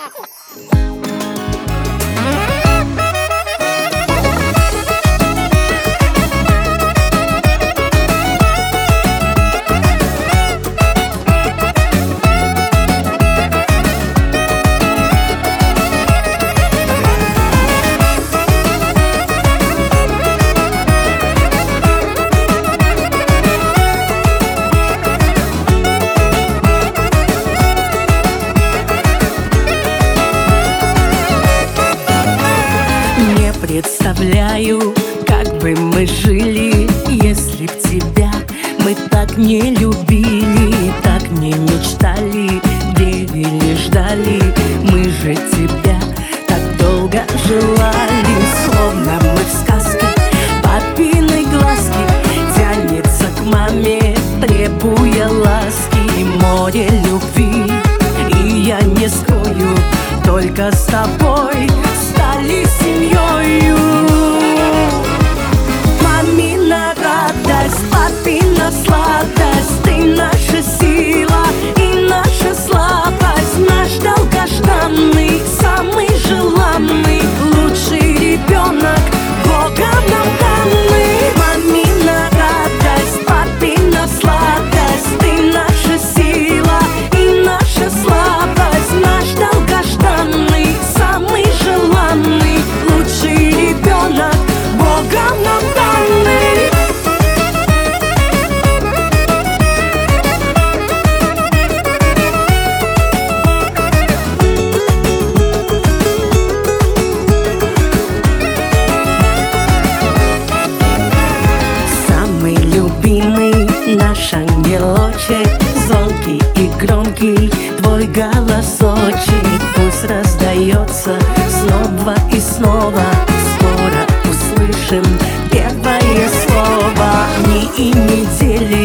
Представляю, как бы мы жили, если б тебя мы так не любили, так не мечтали, верили, ждали. Мы же тебя так долго желали, словно мы в сказке. Папины глазки тянется к маме, требуя ласки. Море любви, и я не скрою, только с тобой стали семьёю. Мамина радость, папина сладость, ты наша сила и наша слабость. Наш долгожданный, самый желанный, лучший ребенок, Богом нам данный. Мамина радость, папина сладость, ты наша сила и наша слабость. Наш долгожданный, самый желанный, лучший ребенок, Богом нам данный. Самый любимый наш ангелочек, звонкий и громкий твой голосочек пусть раздается снова и снова. Скоро услышим первое слово. Дни и недели